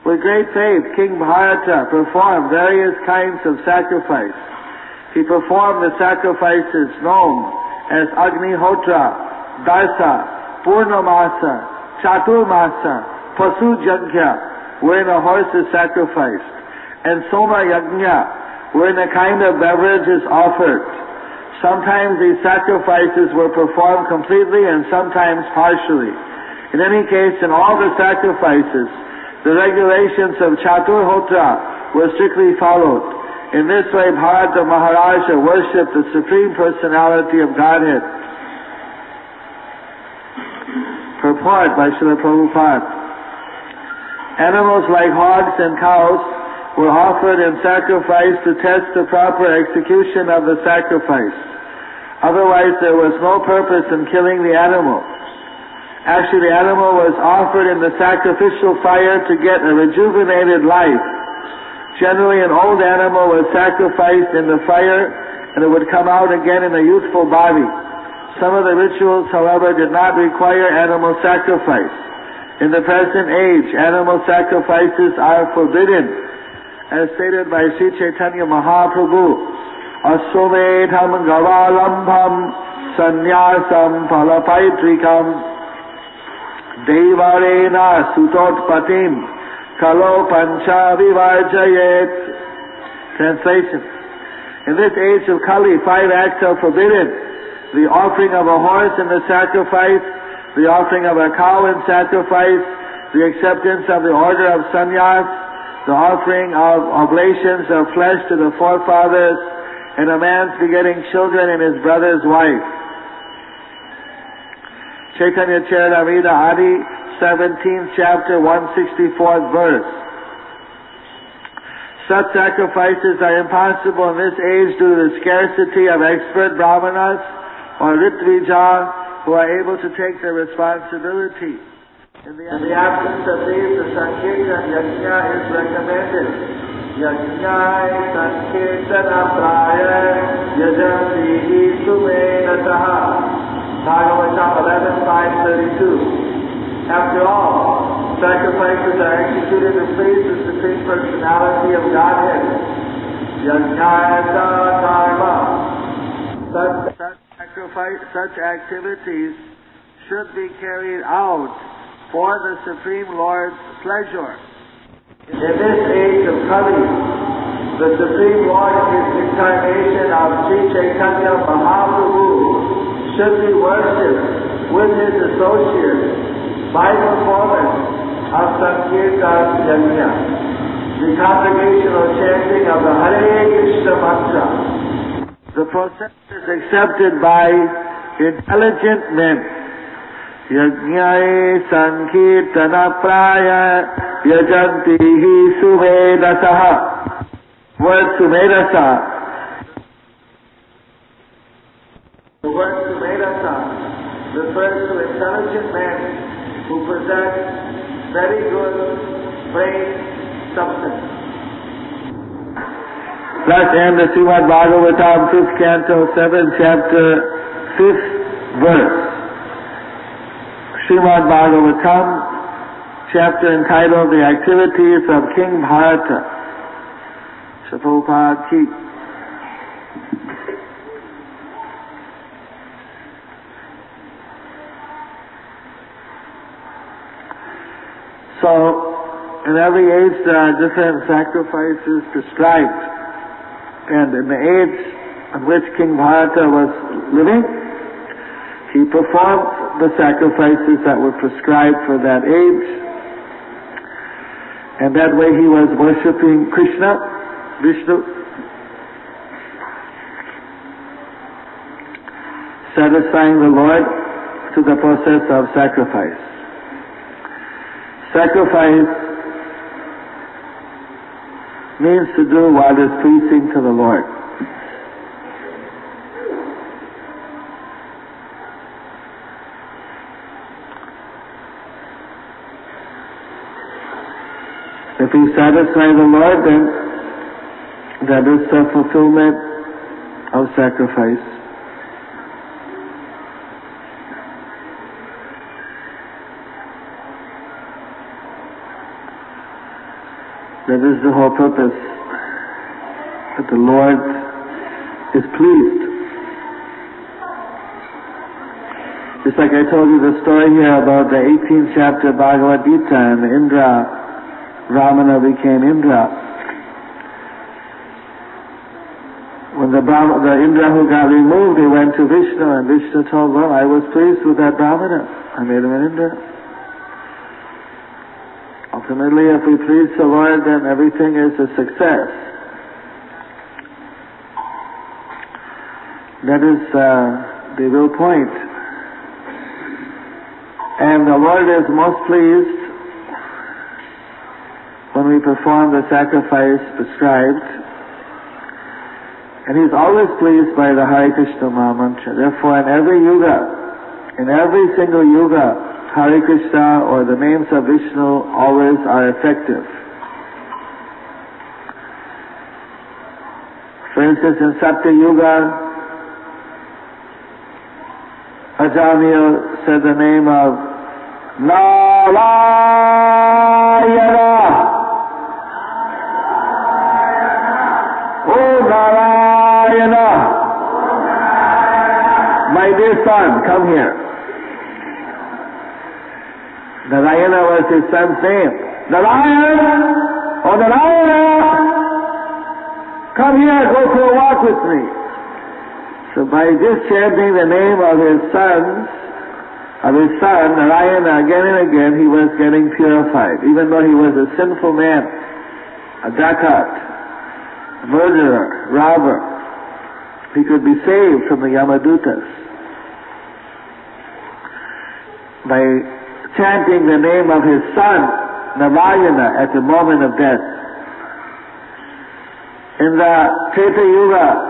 With great faith, King Bharata performed various kinds of sacrifice. He performed the sacrifices known as Agnihotra, Darsa, Purnamasa, Chaturmasa, Pasu Yajna, wherein a horse is sacrificed, and Soma Yajna, wherein a kind of beverage is offered. Sometimes these sacrifices were performed completely and sometimes partially. In any case, in all the sacrifices, the regulations of Chaturhotra were strictly followed. In this way, Bharata Maharaja worshipped the Supreme Personality of Godhead. Purport by Srila Prabhupada. Animals like hogs and cows were offered in sacrifice to test the proper execution of the sacrifice. Otherwise, there was no purpose in killing the animal. Actually, the animal was offered in the sacrificial fire to get a rejuvenated life. Generally, an old animal was sacrificed in the fire and it would come out again in a youthful body. Some of the rituals, however, did not require animal sacrifice. In the present age, animal sacrifices are forbidden, as stated by Sri Chaitanya Mahaprabhu. Asometham gavalambham sannyasam palapaitrikam Devarena sutotpatim kalo pancha vivarjayet. Translation. In this age of Kali, 5 acts are forbidden. The offering of a horse in the sacrifice, the offering of a cow in sacrifice, the acceptance of the order of sannyas, the offering of oblations of flesh to the forefathers, and a man's begetting children and his brother's wife. Chaitanya Charitamrita Adi, 17th chapter, 164th verse. Such sacrifices are impossible in this age due to the scarcity of expert brahmanas or ritvija who are able to take their responsibility. In the absence of these, the Sankirtan Yajna is recommended. Yajnai Sankirtana Praya Yajantihi Sumenataha. Bhagavatam 11:532. After all, sacrifices are executed to please the Supreme Personality of Godhead. Yajnayata Dharma. Such activities should be carried out for the Supreme Lord's pleasure. In this age of Kali, the Supreme Lord in His incarnation of Sri Chaitanya Mahaprabhu should be worshipped with his associates by performance of Sankirtan Yajna, the congregational chanting of the Hare Krishna mantra. The process is accepted by intelligent men. Yajnae Sankirtana Praya Yajantihi Sumedasaha. Word Sumedasa. The word Sumedasa refers to intelligent men who possess very good brain substance. Let's end the Srimad Bhagavatam, 5th canto, 7th chapter, 5th verse. Srimad Bhagavatam, chapter entitled The Activities of King Bharata. Prabhupada Ki. So, in every age there are different sacrifices prescribed. And in the age in which King Bharata was living, he performed the sacrifices that were prescribed for that age. And that way he was worshipping Krishna, Vishnu, satisfying the Lord through the process of sacrifice. Sacrifice means to do what is pleasing to the Lord. If you satisfy the Lord, then that is the fulfillment of sacrifice. That is the whole purpose, that the Lord is pleased. Just like I told you the story here about the 18th chapter of Bhagavad Gita and Indra, Ramana became Indra. When the Indra who got removed, he went to Vishnu, and Vishnu told, well, I was pleased with that Brahmana. I made him an Indra. Ultimately, if we please the Lord, then everything is a success. That is the real point. And the Lord is most pleased when we perform the sacrifice prescribed. And He's always pleased by the Hare Krishna Maha Mantra. Therefore, in every yuga, in every single yuga, Hare Krishna or the names of Vishnu always are effective. For instance, in Satya Yuga, Ajamil said the name of Narayana. Oh Narayana, my dear son, come here. Narayana was his son's name. Narayana, oh Narayana, come here, go for a walk with me. So by just chanting the name of his son, Narayana, again and again, he was getting purified. Even though he was a sinful man, a dakat, murderer, robber, he could be saved from the Yamadutas by chanting the name of his son, Narayana, at the moment of death. In the Treta Yuga,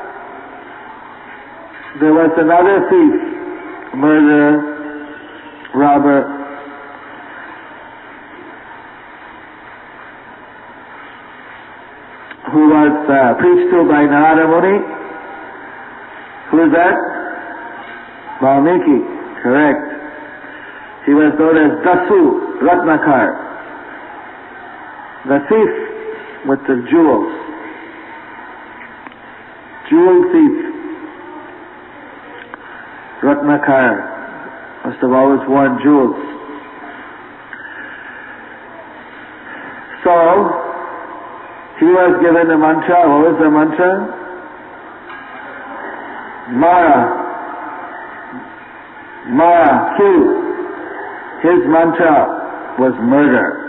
there was another thief, murderer, robber, who was preached to by Narada Muni. Who is that? Valmiki, correct. He was known as Dasu Ratnakar, the thief with the jewels, jewel thief. Ratnakar must have always worn jewels. So, he was given the mantra. What was the mantra? Mara. Mara, kill. His mantra was murder.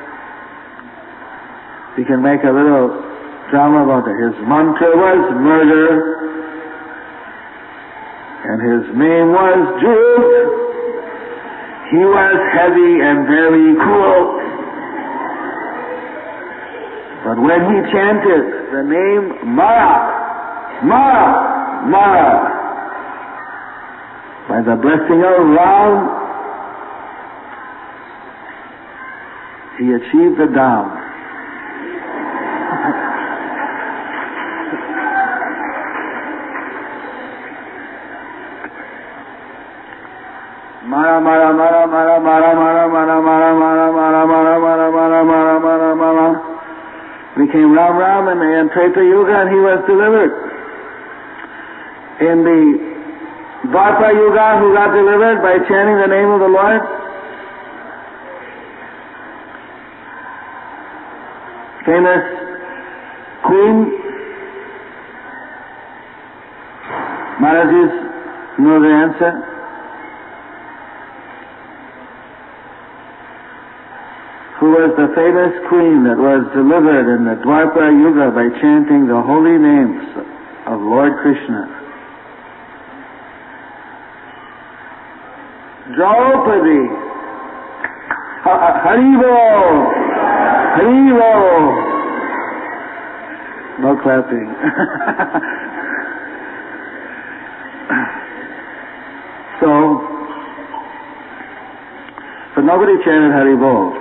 We can make a little drama about it. His mantra was murder. And his name was Jute. He was heavy and very cruel. But when he chanted the name Mara, Mara, Mara, by the blessing of Ram, he achieved the Dham. Mara, Mara, Mara, Mara, Mara, Mara, Mara, Mara, Mara, Mara, Mara, Mara, Mara, Mara, Mara, Mara, became Ram Ram in the Treta Yuga, and he was delivered. In the Dwapara Yuga, who got delivered by chanting the name of the Lord? Famous Queen. Maharajas know the answer. Who was the famous queen that was delivered in the Dwapara Yuga by chanting the holy names of Lord Krishna? Draupadi. Haribo! Haribo! No clapping. But nobody chanted Haribo.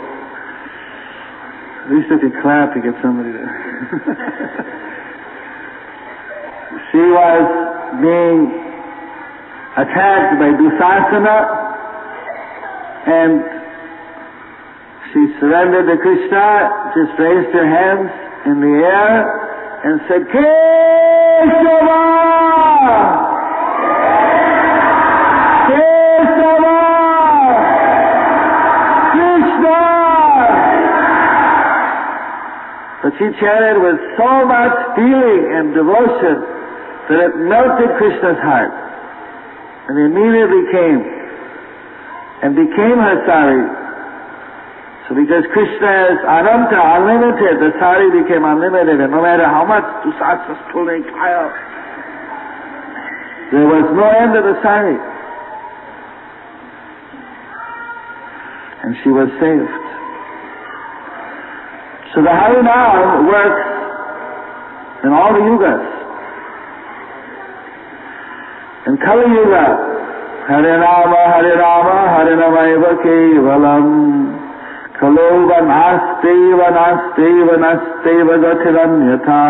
At least if you clap, you get somebody to... She was being attacked by Dusasana, and she surrendered to Krishna, just raised your hands in the air and said, Keshava! Keshava! Krishna! But she chanted with so much feeling and devotion that it melted Krishna's heart. And he immediately came and became her sari. So because Krishna is Ananta, unlimited, the sari became unlimited, and no matter how much Dusat was pulling fire, there was no end to the sari. And she was saved. So the Harinam works in all the yugas. In Kali Yuga, Harinama, Harinama, Harinamaiva Kevalam. Kalova nasteva nasteva nasteva gatiranyatha.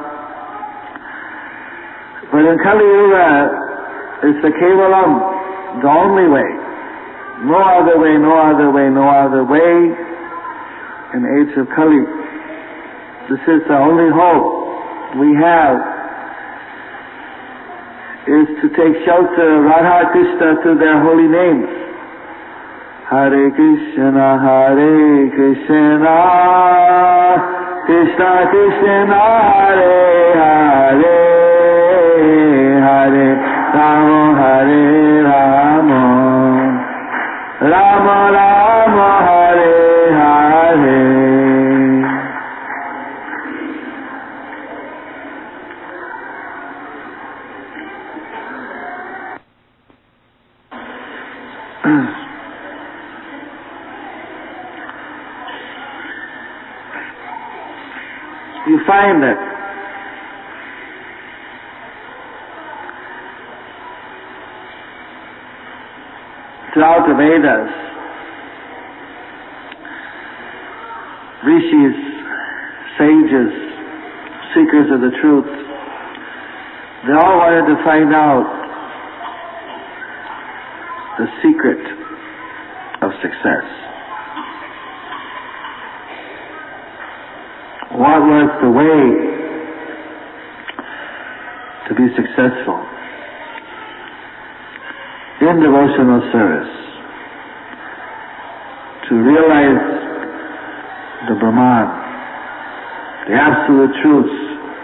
But in Kali Yuga, it's the Kevalam, the only way. No other way, no other way, no other way. In the age of Kali, this is the only hope we have, is to take shelter of Radha Krishna through their holy names. Hare Krishna, Hare Krishna, Krishna Krishna, Hare Hare, Hare Rama, Hare Rama, Rama Rama, Hare Hare. You find that throughout the Vedas, rishis, sages, seekers of the truth, they all wanted to find out the secret of success. What was the way to be successful in devotional service, to realize the Brahman, the absolute truths,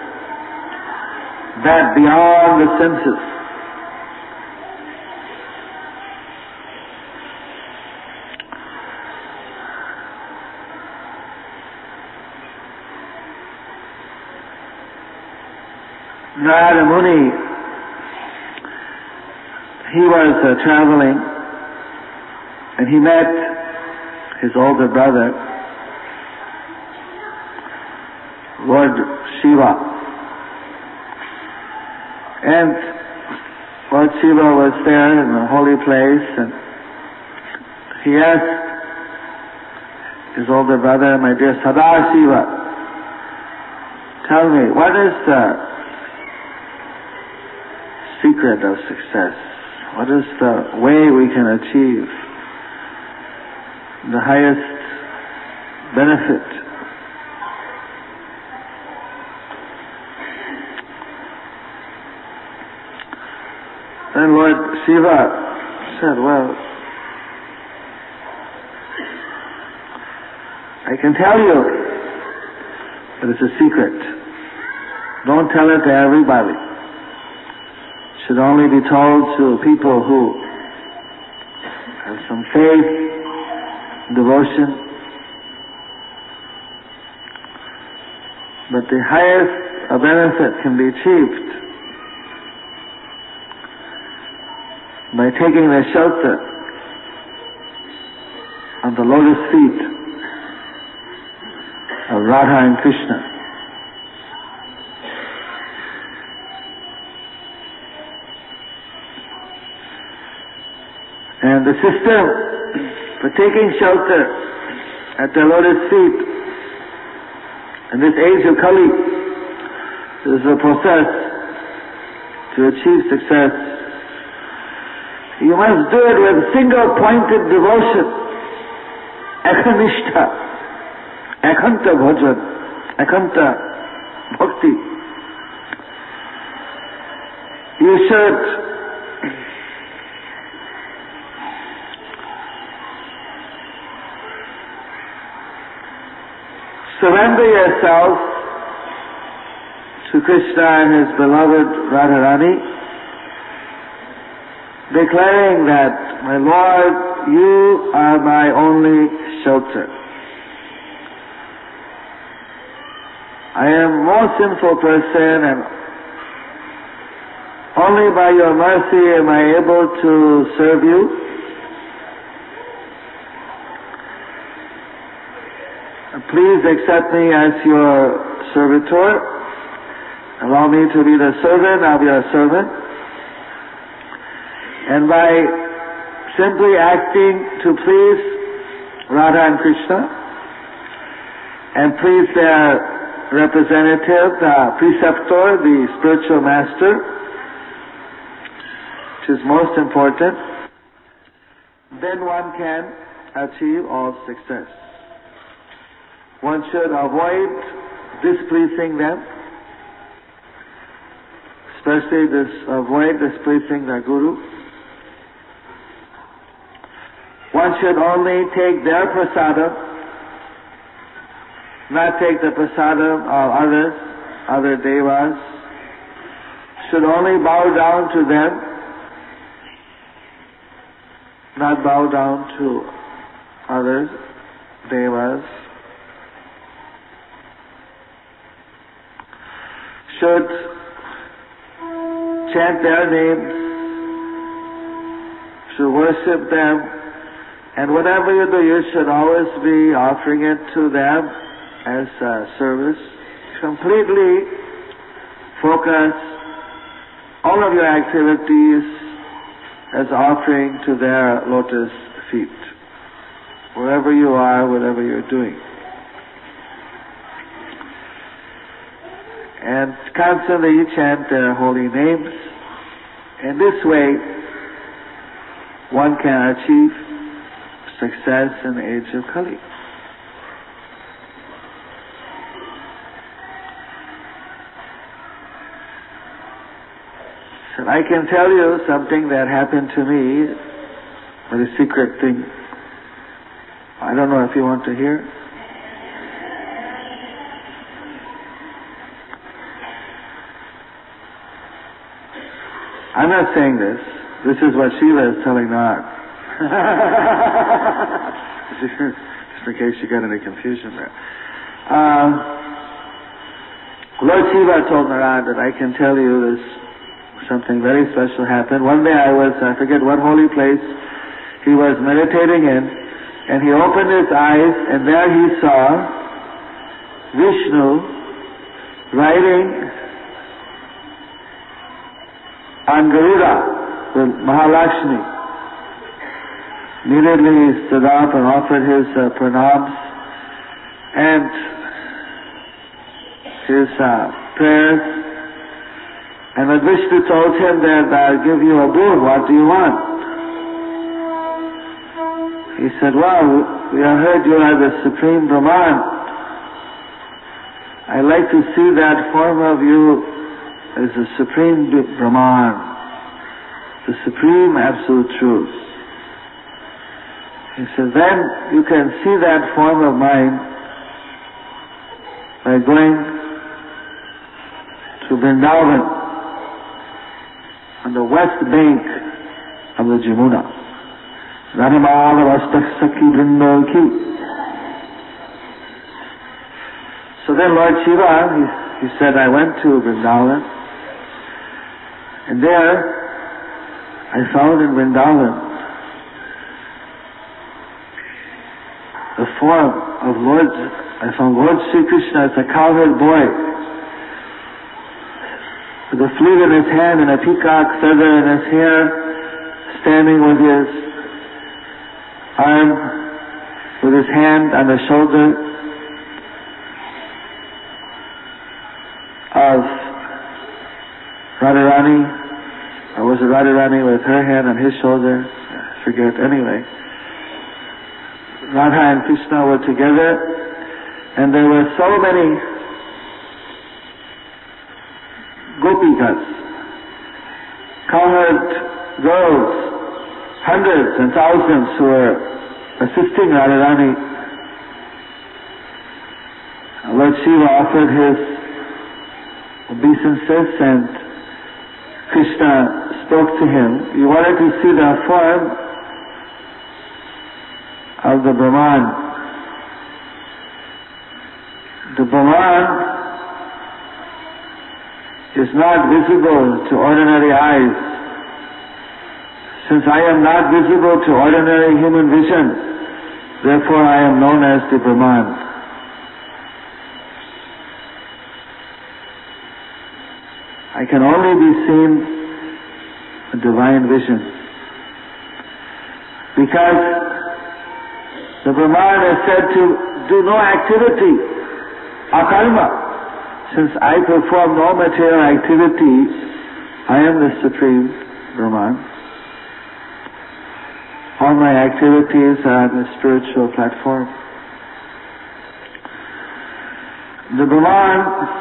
that beyond the senses. Narada Muni, he was traveling, and he met his older brother, Lord Shiva. And Lord Shiva was there in the holy place, and he asked his older brother, my dear Sadashiva, tell me, what is the secret of success? What is the way we can achieve the highest benefit? Then Lord Shiva said, well, I can tell you, but it's a secret. Don't tell it to everybody. Should only be told to people who have some faith, devotion. But the highest benefit can be achieved by taking the shelter of the lotus feet of Radha and Krishna. And the system for taking shelter at the lotus feet in this age of Kali is a process to achieve success. You must do it with single-pointed devotion, ekhanishta. Ekanta bhajan, ekanta bhakti. You should surrender yourself to Krishna and His beloved Radharani, declaring that, my Lord, you are my only shelter. I am a most sinful person, and only by your mercy am I able to serve you. Please accept me as your servitor. Allow me to be the servant of your servant. And by simply acting to please Radha and Krishna and please their representative, the preceptor, the spiritual master, which is most important, then one can achieve all success. One should avoid displeasing them, especially avoid displeasing the Guru. One should only take their prasadam, not take the prasadam of others, other devas. Should only bow down to them, not bow down to others, devas. Should chant their names, should worship them, and whatever you do, you should always be offering it to them as a service. Completely focus all of your activities as offering to their lotus feet, wherever you are, whatever you're doing. And constantly chant their holy names. In this way, one can achieve success in the age of Kali. So I can tell you something that happened to me, a very secret thing. I don't know if you want to hear. I'm not saying this. This is what Shiva is telling Narad. Just in case you got any confusion there. Lord Shiva told Narad that I can tell you this, something very special happened. One day I forget what holy place he was meditating in, and he opened his eyes, and there he saw Vishnu riding on Garuda with Mahalakshmi. Immediately he stood up and offered his pranams and his prayers. And when Vishnu told him that I'll give you a boon, what do you want? He said, well, we have heard you are the Supreme Brahman. I'd like to see that form of you as the Supreme Brahman, the Supreme Absolute Truth. He said, then you can see that form of mine by going to Vrindavan on the west bank of the Jamuna. Ranimala Vastak Sakhi Vrindaki. So then Lord Shiva, he said, I went to Vrindavan, and there I found in Vrindavan the form of I found Lord Sri Krishna as a cowherd boy, with a flute in his hand and a peacock feather in his hair, standing with his arm, with his hand on the shoulder of Radharani, or was it Radharani with her hand on his shoulder? I forget, anyway. Radha and Krishna were together, And there were so many gopikas, cowherd girls, hundreds and thousands who were assisting Radharani. Lord Shiva offered his obeisances and Krishna spoke to him. He wanted to see the form of the Brahman. The Brahman is not visible to ordinary eyes. Since I am not visible to ordinary human vision, therefore I am known as the Brahman. I can only be seen a divine vision. Because the Brahman is said to do no activity, akarma. Since I perform no material activity, I am the Supreme Brahman. All my activities are on the spiritual platform. The Brahman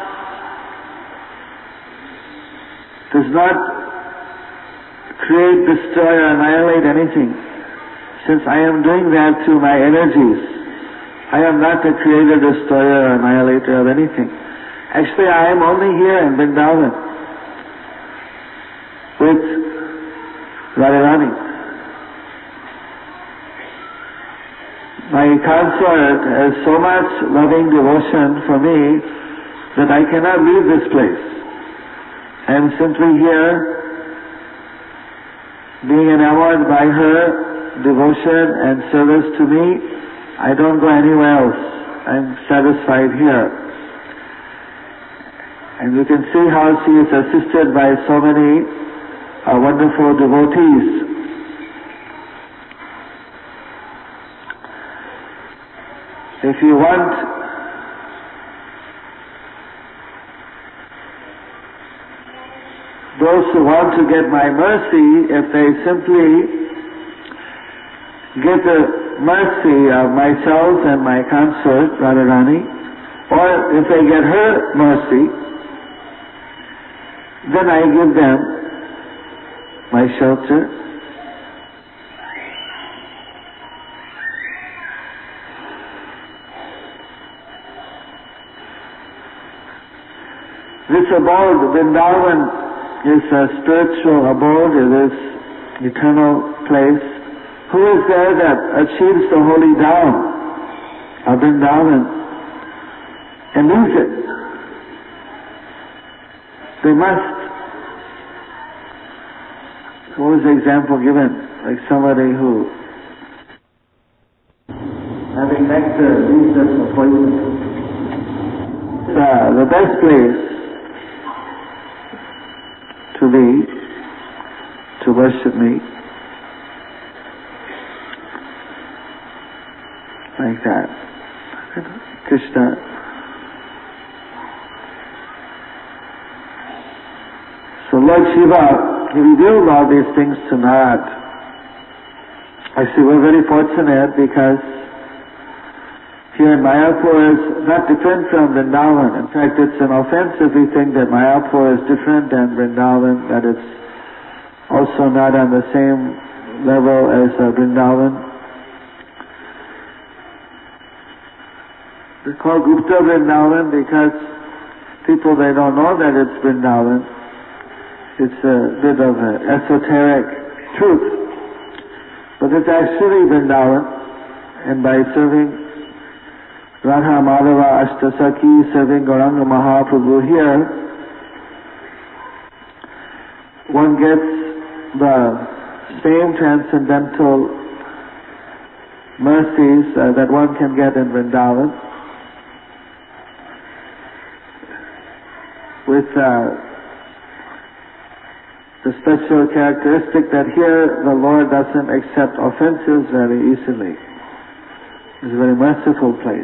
does not create, destroy or annihilate anything. Since I am doing that through my energies, I am not the creator, destroyer or annihilator of anything. Actually, I am only here in Vrindavan with Radharani. My consort has so much loving devotion for me that I cannot leave this place. I am simply here, being enamored by her devotion and service to me. I don't go anywhere else. I am satisfied here. And you can see how she is assisted by so many wonderful devotees. If you want those who want to get my mercy, if they simply get the mercy of myself and my consort, Radharani, or if they get her mercy, then I give them my shelter. This abode, Vrindavan, is a spiritual abode, it is eternal place. Who is there that achieves the holy Dham of Vrindavan and leaves it? They must. What was the example given? Like somebody who, having nectar, leaves it for poison. The best place to be, to worship me, like that. Krishna. So Lord Shiva, he revealed all these things to Narad. Actually, we're very fortunate because here in Mayapur is not different from Vrindavan. In fact, it's an offense if we think that Mayapur is different than Vrindavan, that it's also not on the same level as Vrindavan. They call Gupta Vrindavan because people, they don't know that it's Vrindavan. It's a bit of an esoteric truth. But it's actually Vrindavan, and by serving Radha Madhava Ashtasaki, serving Gauranga Mahaprabhu here, one gets the same transcendental mercies that one can get in Vrindavan, with the special characteristic that here the Lord doesn't accept offenses very easily. It's a very merciful place.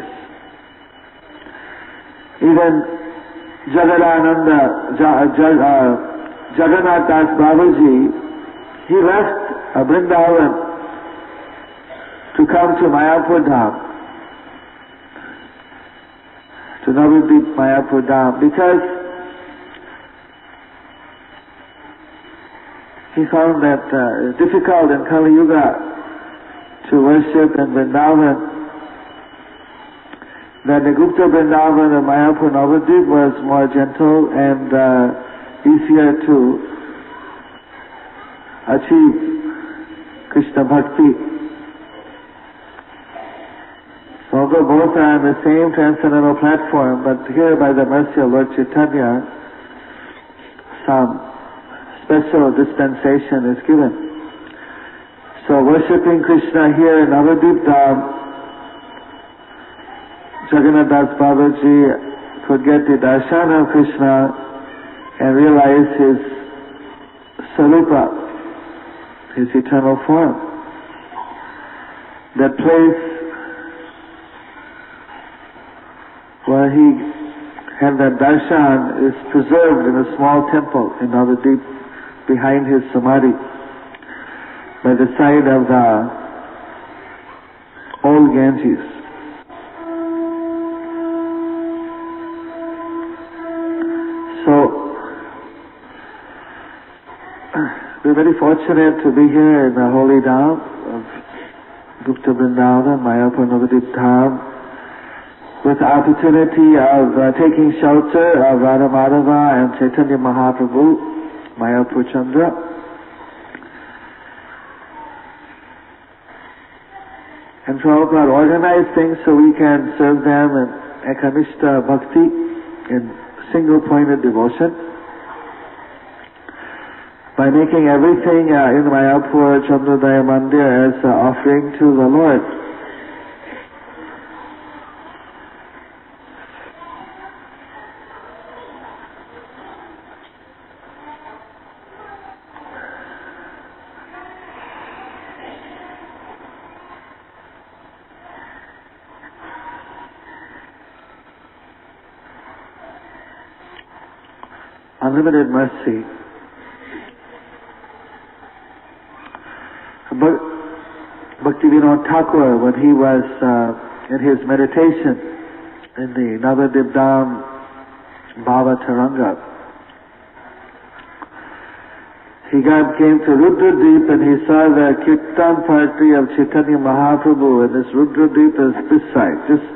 Even Jagadananda, Jagannath Das Babaji, he left Vrindavan to come to Mayapur Dham. to Navadvip Mayapur Dham, because he found that it's difficult in Kali Yuga to worship in Vrindavan, that the Gupta Vrindavan of Mayapur Navadvip was more gentle and easier to achieve Krishna Bhakti. So although both are on the same transcendental platform, but here by the mercy of Lord Chaitanya, some special dispensation is given. So worshipping Krishna here in Navadvip Dham, Jagannath Das Babaji could get the darshan of Krishna and realize his sarupa, his eternal form. That place where he had that darshan is preserved in a small temple in Navadvip behind his samadhi, by the side of the old Ganges. So, we're very fortunate to be here in the holy dham of Gupta Vrindavan, Mayapur Navadvip Dham, with the opportunity of taking shelter of Radha Madhava and Chaitanya Mahaprabhu, Mayapur Chandra. And Prabhupada organized things so we can serve them in Ekanishta Bhakti, in single-pointed devotion, by making everything in Mayapur Chandrodaya Mandir as an offering to the Lord. Unlimited mercy. Bhaktivinoda Thakur, when he was in his meditation in the Navadvip Dham Bhava Taranga, he came to Rudradvip and he saw the Kirtan party of Chaitanya Mahaprabhu, and this Rudradvip is this side, just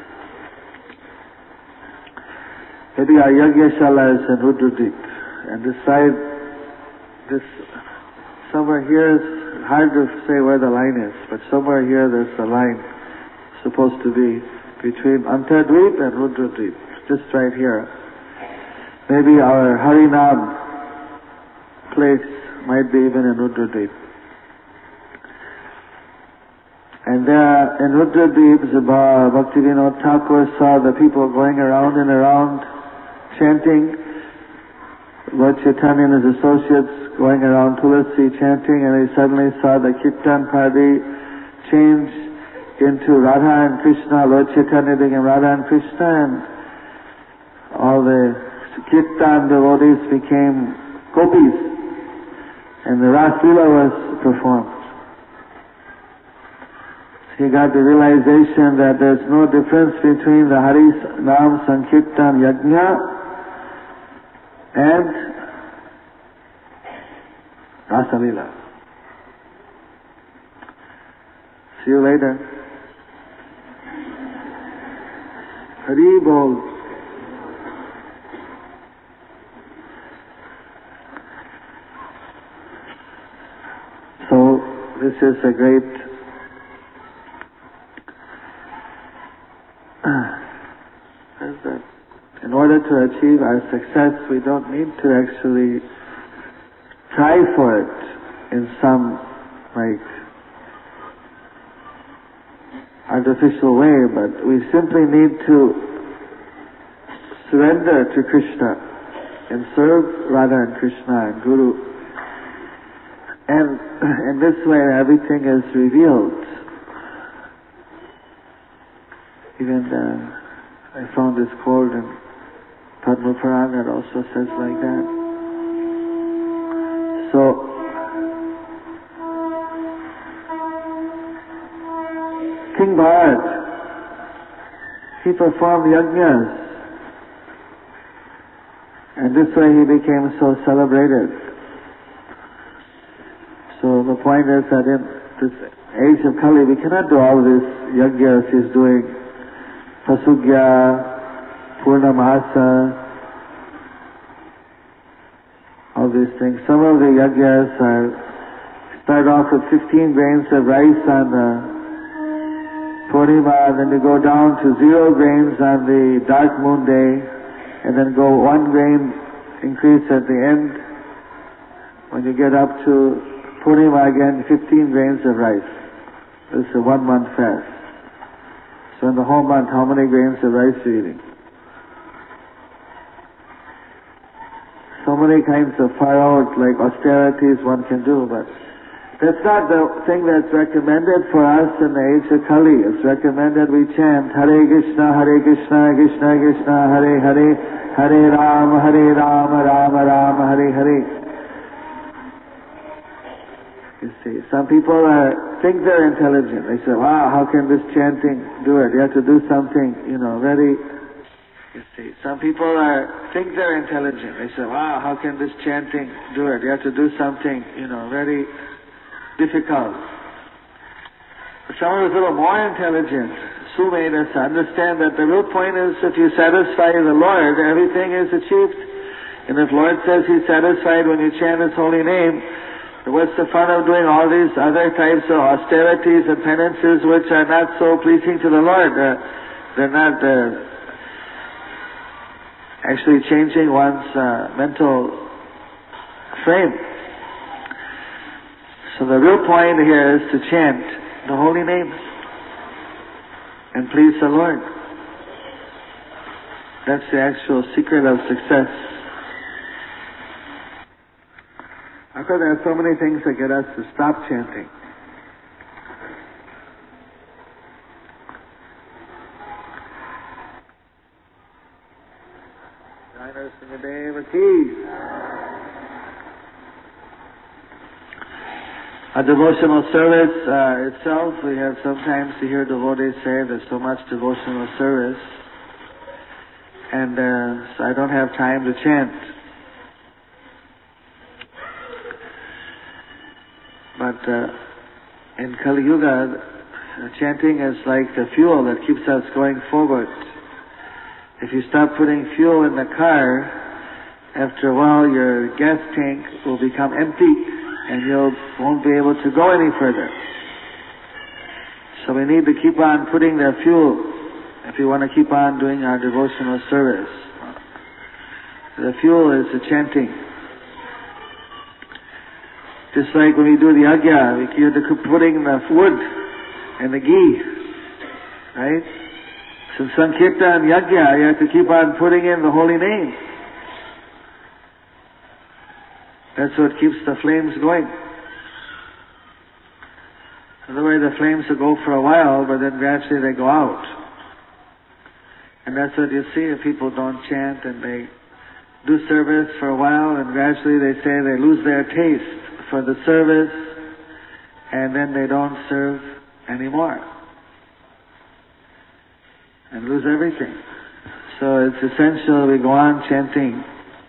maybe our Yagyashala is in Rudradvip, and this side, this somewhere here is hard to say where the line is, but somewhere here there's a line supposed to be between Antardvip and Rudradvip, just right here. Maybe our Harinam place might be even in Rudradvip. And there in Rudradvip, Bhaktivinoda Thakur saw the people going around and around chanting, Lord Chaitanya and his associates going around Tulasi chanting, and he suddenly saw the Kirtan party change into Radha and Krishna, Lord Chaitanya became Radha and Krishna, and all the Kirtan devotees became gopis, and the Ras Leela was performed. He got the realization that there's no difference between the Hari Nam Sankirtan Yajna and Rasa Leela. See you later. Hari Bol. So this is a great in order to achieve our success, we don't need to actually try for it in some artificial way, but we simply need to surrender to Krishna and serve Radha and Krishna and Guru. And in this way everything is revealed. Even I found this quote in Padma Purana, it also says like that. So, King Bharat, he performed yajnas. And this way he became so celebrated. So the point is that in this age of Kali, we cannot do all these yajnas he's doing. Pasugya, Purnamasa, all these things. Some of the yajnas start off with 15 grains of rice on Purnima, and then you go down to 0 grains on the dark moon day, and then go 1 grain increase at the end. When you get up to Purnima again, 15 grains of rice. This is a 1 month fast. So in the whole month, how many grains of rice are you eating? So many kinds of far out, like austerities one can do, but that's not the thing that's recommended for us in the age of Kali. It's recommended we chant Hare Krishna, Krishna Krishna, Hare Hare, Hare Rama, Rama Rama, Hare Hare. You see, some people think they're intelligent. They say, wow, how can this chanting do it? You have to do something, very... You see, some people think they're intelligent. They say, wow, how can this chanting do it? You have to do something, very difficult. But someone who's a little more intelligent, Su made us understand that the real point is if you satisfy the Lord, everything is achieved. And if Lord says He's satisfied when you chant His holy name, what's the fun of doing all these other types of austerities and penances which are not so pleasing to the Lord? They're not actually changing one's mental frame. So the real point here is to chant the holy names and please the Lord. That's the actual secret of success. Of course, there are so many things that get us to stop chanting. A devotional service itself, we have sometimes to hear devotees say there's so much devotional service, and so I don't have time to chant. But in Kali Yuga, chanting is like the fuel that keeps us going forward. If you stop putting fuel in the car, after a while your gas tank will become empty and you won't be able to go any further. So we need to keep on putting the fuel if we want to keep on doing our devotional service. The fuel is the chanting. Just like when we do the yajna, we keep putting the wood and the ghee, right? So Sankirtan yajna, you have to keep on putting in the holy name. That's what keeps the flames going. Otherwise the flames will go for a while, but then gradually they go out. And that's what you see if people don't chant and they do service for a while and gradually they say they lose their taste for the service and then they don't serve anymore and lose everything. So it's essential we go on chanting.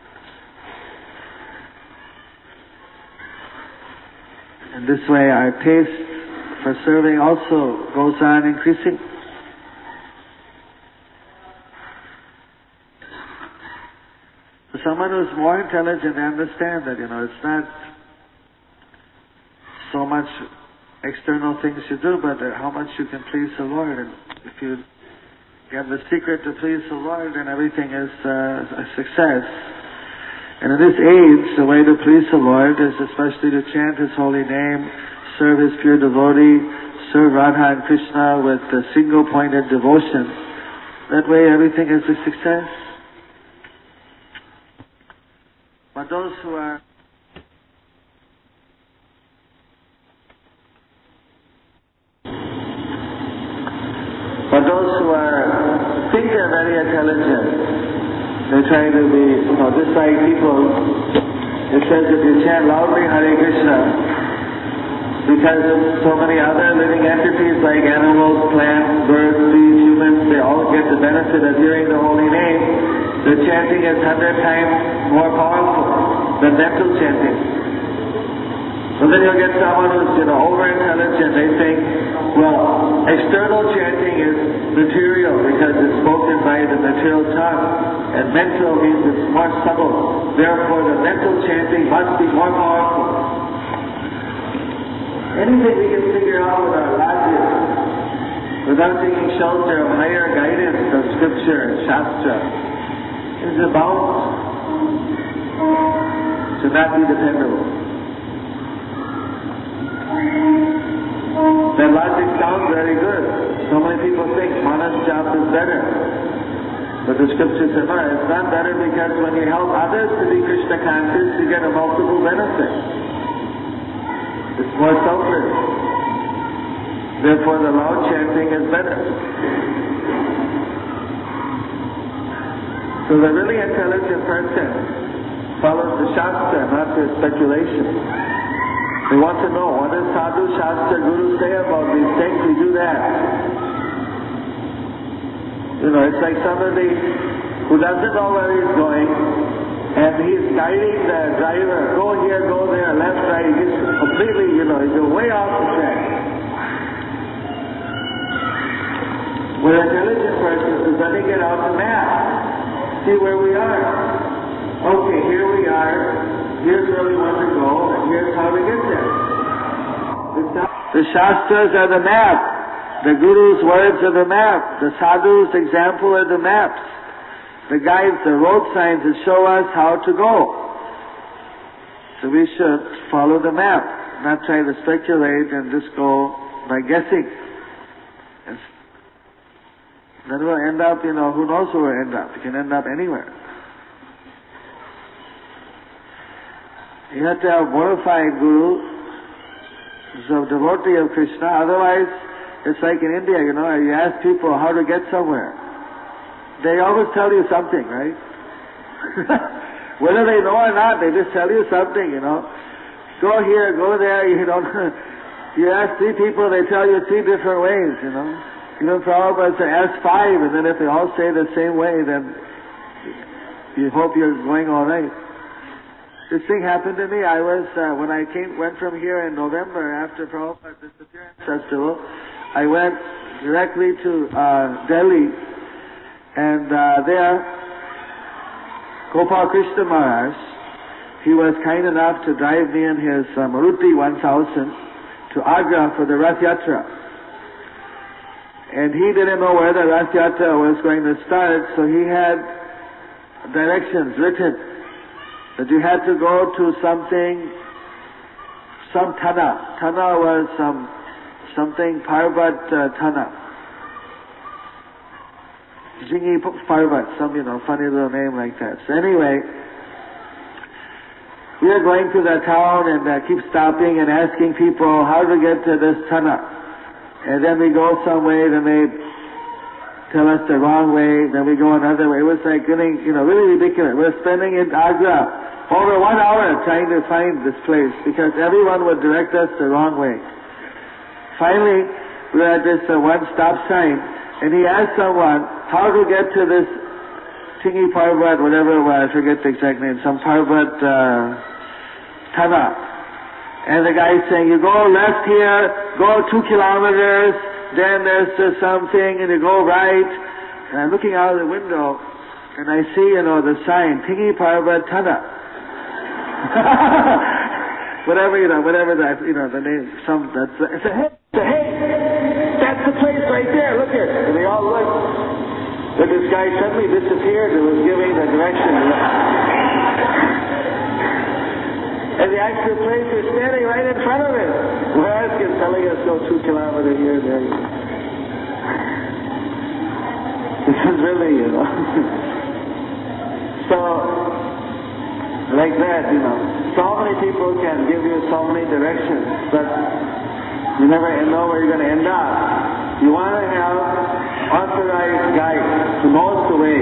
And this way our taste for serving also goes on increasing. For someone who's more intelligent, they understand that, it's not so much external things you do, but how much you can please the Lord. And if you have the secret to please the Lord, then everything is a success. And in this age, the way to please the Lord is especially to chant His holy name, serve His pure devotee, serve Radha and Krishna with a single-pointed devotion. That way everything is a success. But those who are think they're very intelligent, they try to be, just like people, it says if you chant loudly Hare Krishna, Because so many other living entities like animals, plants, birds, trees, humans, they all get the benefit of hearing the holy name. The chanting is 100 times more powerful than mental chanting. So then you'll get someone who's, over-intelligent. They think, well, external chanting is material because it's spoken by the material tongue. And mental means it's more subtle. Therefore, the mental chanting must be more powerful. Anything we can figure out with our logic, without taking shelter of higher guidance of scripture and shastra, is about to not be dependable. That logic sounds very good. So many people think Manas job is better. But the scripture says, no, it's not better because when you help others to be Krishna conscious, you get a multiple benefit. It's more selfless. Therefore, the loud chanting is better. So the really intelligent person follows the Shastra, not the speculation. They want to know, what does Sadhu, Shastra, Guru say about these things? We do that. It's like somebody who doesn't know where he's going, and he's guiding the driver, go here, go there, left, right. He's completely, he's way off the track. Where an intelligent person is letting it out the map. See where we are. Okay, here we are. Here's where we want to go, and here's how to get there. The Shastras are the map. The Guru's words are the map. The Sadhu's example are the maps. The guides, the road signs that show us how to go. So we should follow the map, not try to speculate and just go by guessing. Then we'll end up, who knows where we'll end up. You can end up anywhere. You have to have a bona fide guru, who's a devotee of Krishna. Otherwise, it's like in India, you ask people how to get somewhere. They always tell you something, right? Whether they know or not, they just tell you something, Go here, go there, You ask 3 people, they tell you 3 different ways, Even Prabhupada said, ask 5, and then if they all say the same way, then you hope you're going all right. This thing happened to me. I was, when I went from here in November after Prabhupada's disappearance festival, I went directly to Delhi, and there, Gopal Krishna Maharaj, he was kind enough to drive me in his Maruti 1000 to Agra for the Rath Yatra. And he didn't know where the Rath Yatra was going to start, so he had directions written that you had to go to some Thana. Thana was something Parvat Thana. Jingi Parvat, some, funny little name like that. So anyway, we are going to the town and keep stopping and asking people how to get to this Thana. And then we go some way, then they tell us the wrong way, then we go another way. It was like getting, really ridiculous. We're spending in Agra over 1 hour trying to find this place because everyone would direct us the wrong way. Finally, we were at this one stop sign, and he asked someone how to get to this Tingi Parvat, whatever it was, I forget the exact name, some Parvat Thana. And the guy is saying, you go left here, go 2 kilometers, then there's something, and you go right. And I'm looking out of the window, and I see, the sign, Tingi Parvat Thana. whatever that, the name, it's a hey, that's the place right there, look here. And they all look. But this guy suddenly disappeared and was giving the direction. And the actual place was standing right in front of it. Whereas he's telling us go 2 kilometers here and there. This is really, So, like that, so many people can give you so many directions, but you never know where you're going to end up. You want to have authorized guide who knows the way.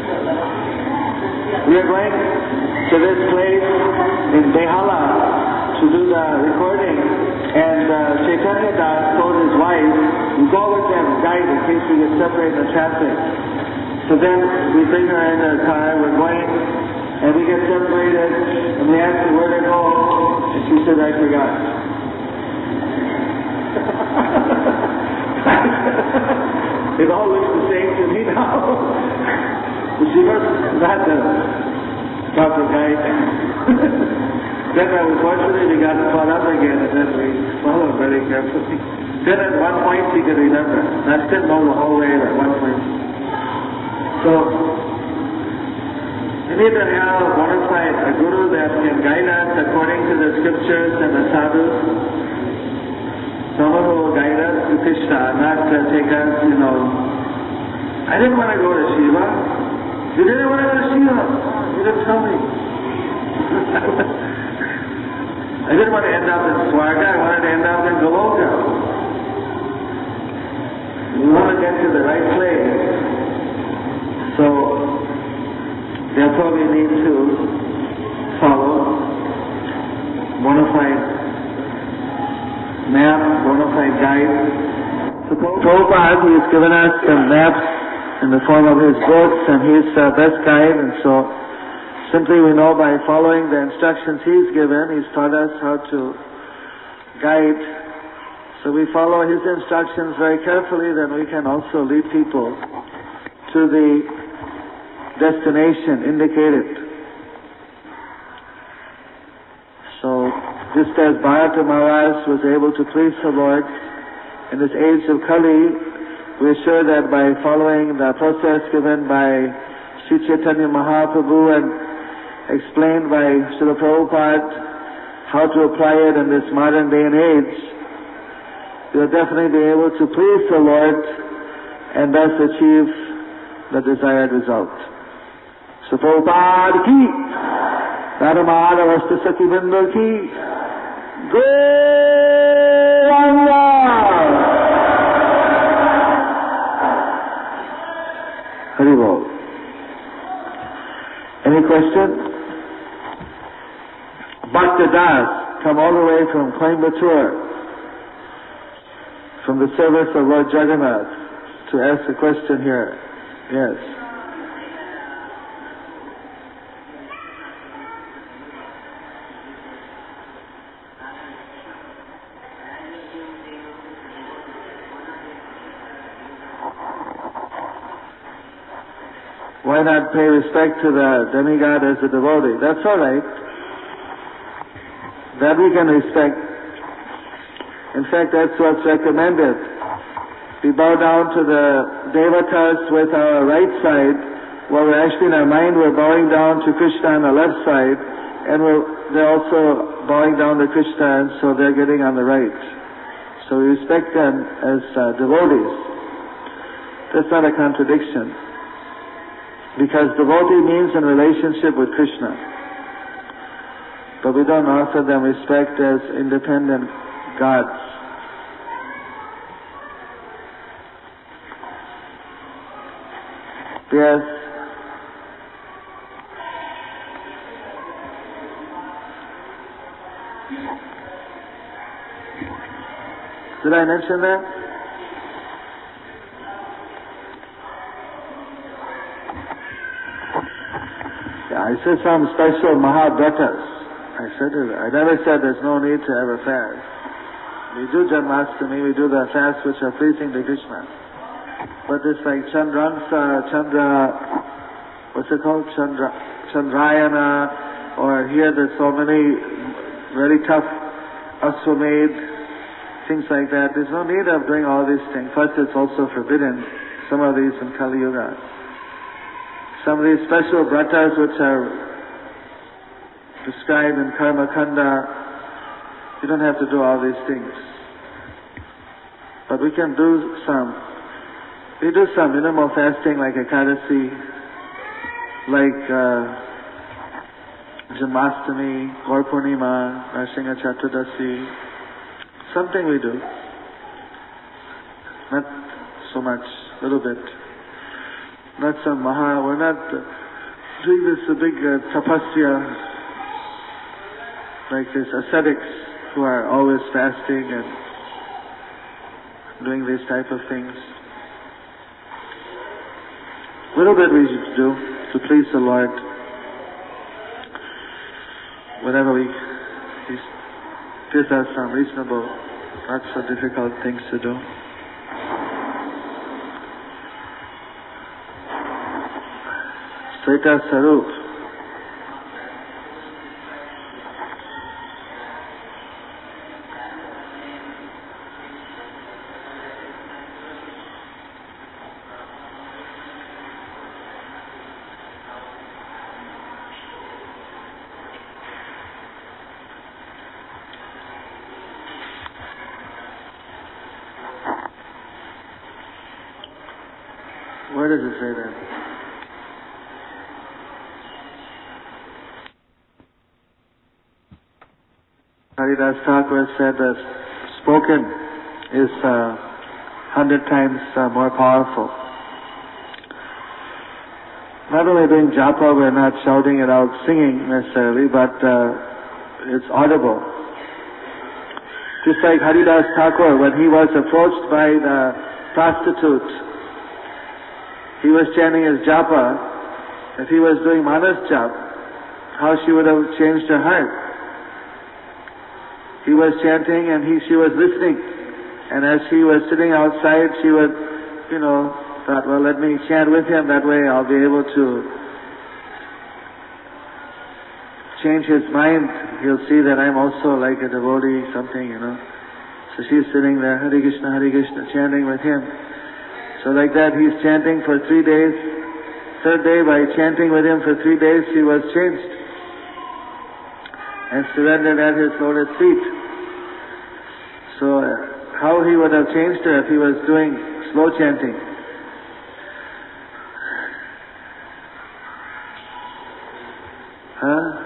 We are going to this place in Behala to do the recording, and Chaitanya Das told his wife, "You go with them, guide in case we get separated in the traffic." So then we bring her in the car, we're going, and we get separated, and we ask her where to go, and she said, "I forgot." It all looks the same to me now. But she was not the proper guide. Then unfortunately we got caught up again, and then we followed very carefully. Then at one point she could remember. I didn't know the whole way at one point. So, we need to have a bona fide a guru that can guide us according to the scriptures and the sadhus. Someone who will guide us to Krishna, not take us, I didn't want to go to Shiva. You didn't want to go to Shiva. You didn't tell me. I didn't want to end up in Swarga. I wanted to end up in Goloka. We want to get to the right place. So, therefore we need to follow bona fide map, bona fide guide. So Prabhupada, he has given us some maps in the form of his books, and he's the best guide, and so simply we know by following the instructions he's given, he's taught us how to guide. So we follow his instructions very carefully, then we can also lead people to the destination indicated. So just as Bharata Maharaj was able to please the Lord in this age of Kali, we are sure that by following the process given by Sri Chaitanya Mahaprabhu and explained by Srila Prabhupada how to apply it in this modern day and age, we will definitely be able to please the Lord and thus achieve the desired result. So Prabhupada ki, Radhamada Vasta Saki Bindu ki, Gauranga! Hari Bol. Any question? Bhakta Das, come all the way from Coimbatore, from the service of Lord Jagannath, to ask a question here. Yes. Why not pay respect to the demigod as a devotee? That's all right. That we can respect. In fact, that's what's recommended. We bow down to the devatas with our right side, while we're actually in our mind we're bowing down to Krishna on the left side, and they're also bowing down to Krishna, and so they're getting on the right. So we respect them as devotees. That's not a contradiction. Because devotee means in relationship with Krishna. But we don't offer them respect as independent gods. Yes. Did I mention that? I said some special Mahabhratas. I never said there's no need to ever fast. We do Janmashtami, we do the fasts which are pleasing to Krishna. But it's like Chandrayana, or here there's so many very tough Aswamedh, things like that. There's no need of doing all these things. Plus it's also forbidden, some of these in Kali Yuga. Some of these special vratas which are described in Karma Kanda, you don't have to do all these things. But we can do some. We do some minimal fasting like Ekadasi, like Janmashtami, Gaur Purnima, Nrsimha Chaturdasi. Something we do. Not so much, a little bit. Not some we're not doing this a big tapasya. like these ascetics who are always fasting and doing these type of things. Little bit we should do to please the Lord. Whatever He gives us some reasonable, not so difficult things to do. Sveta Sarup. Where does it say that? Haridas Thakur said that spoken is 100 times more powerful. Not only doing japa, we're not shouting it out, singing necessarily, but it's audible. Just like Haridas Thakur, when he was approached by the prostitute, he was chanting his japa. If he was doing manas jap, how she would have changed her heart. He was chanting and she was listening. And as he was sitting outside, she would, thought, well, let me chant with him. That way I'll be able to change his mind. He'll see that I'm also like a devotee, something, So she's sitting there, Hare Krishna, chanting with him. So like that, he's chanting for 3 days. Third day, by chanting with him for 3 days, she was changed and surrendered at his lotus feet. So how he would have changed her if he was doing slow chanting? Huh?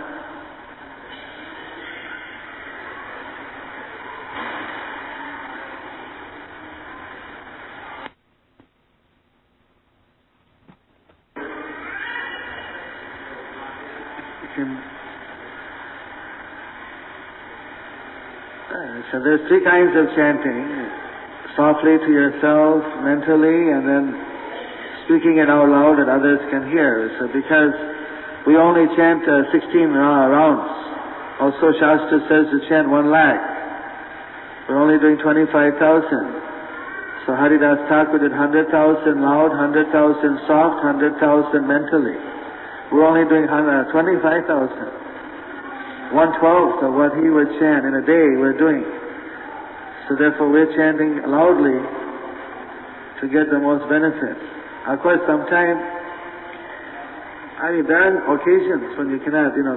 So there's 3 kinds of chanting. Softly to yourself, mentally, and then speaking it out loud that others can hear. So because we only chant 16 rounds, also Shastra says to chant 1 lakh. We're only doing 25,000. So Haridas Thakur did 100,000 loud, 100,000 soft, 100,000 mentally. We're only doing 25,000. 1/12 of what he would chant in a day we're doing. So therefore we're chanting loudly to get the most benefit. Of course sometimes, there are occasions when you cannot, you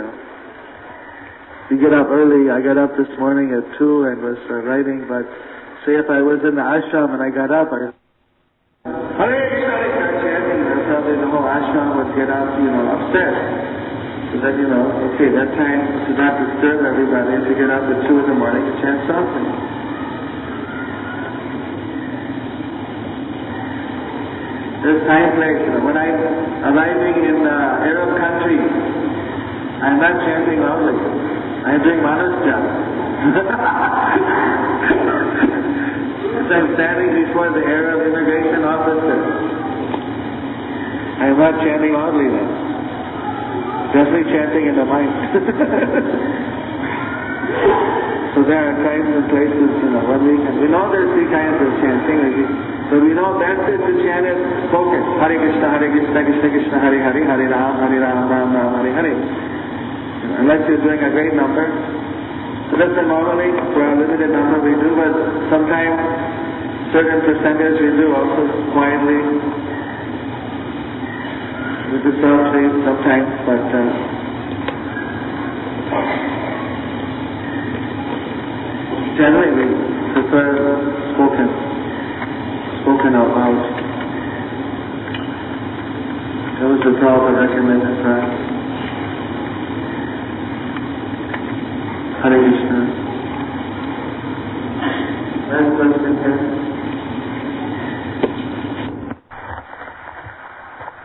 get up early. I got up this morning at 2 and was writing, but say if I was in the ashram and I got up, Hare Krishna, I start chanting, then probably the whole ashram would get up, upset. So that, okay, that time to not disturb everybody, to get up at 2 in the morning to chant softly. There's time, place. When I'm arriving in Arab country, I'm not chanting loudly. I'm doing manas jap. As I'm standing before the Arab immigration officer, I'm not chanting loudly then. Definitely chanting in the mind. So there are times and places, when we know there's 3 kinds of chanting, but we know best is to chant it spoken. Hare Krishna, Krishna Krishna, Hare Hare, Hare Ram, Ram Hare Hare. Unless you're doing a great number. So that's normally, for a limited number we do, but sometimes certain percentage we do also quietly. With the softly sometimes, but generally we prefer spoken out loud. That was the Prabhupada recommended for us. Hare Krishna. Last question here.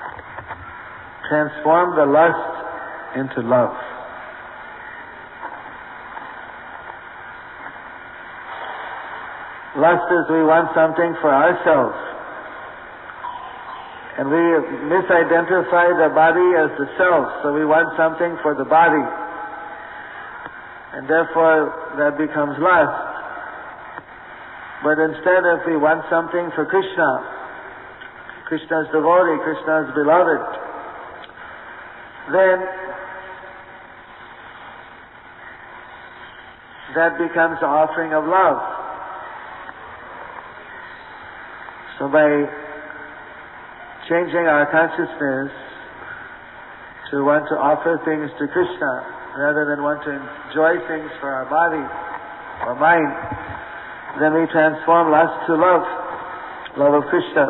Transform the lust into love. Lust is we want something for ourselves. And we misidentify the body as the self, so we want something for the body. And therefore that becomes lust. But instead, if we want something for Krishna, Krishna's devotee, Krishna's beloved, then that becomes the offering of love. So by changing our consciousness to want to offer things to Krishna rather than want to enjoy things for our body or mind, then we transform lust to love, love of Krishna.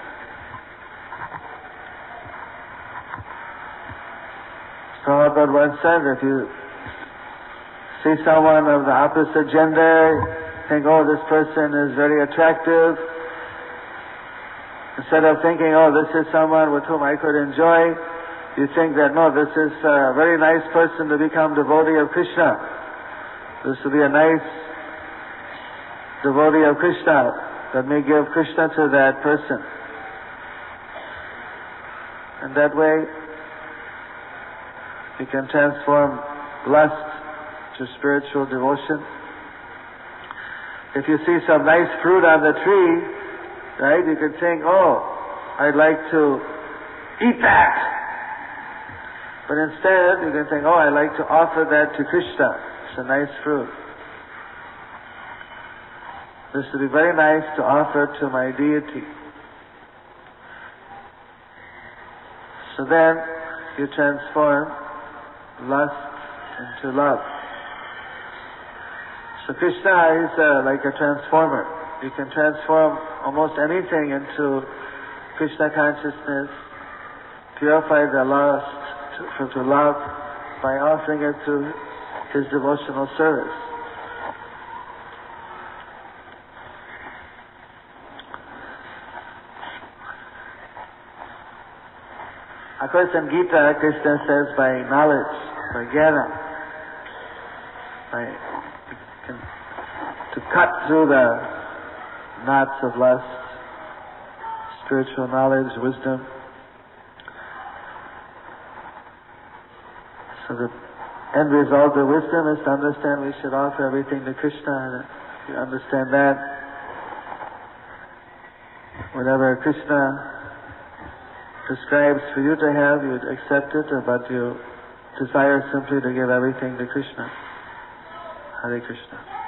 Prabhupada once said, if you see someone of the opposite gender, think, oh, this person is very attractive, instead of thinking, oh, this is someone with whom I could enjoy, you think that, no, this is a very nice person to become devotee of Krishna. This will be a nice devotee of Krishna that may give Krishna to that person. And that way, you can transform lust to spiritual devotion. If you see some nice fruit on the tree, right, you can think, oh, I'd like to eat that. But instead, you can think, oh, I'd like to offer that to Krishna. It's a nice fruit. This would be very nice to offer to my deity. So then, you transform lust into love. So Krishna is like a transformer. You can transform almost anything into Krishna consciousness, purify the lust to love by offering it to his devotional service. Of course, in Gita, Krishna says by knowledge, by jnana, to cut through the knots of lust, spiritual knowledge, wisdom. So the end result of wisdom is to understand we should offer everything to Krishna, and if you understand that, whatever Krishna prescribes for you to have, you would accept it, but you desire simply to give everything to Krishna. Hare Krishna.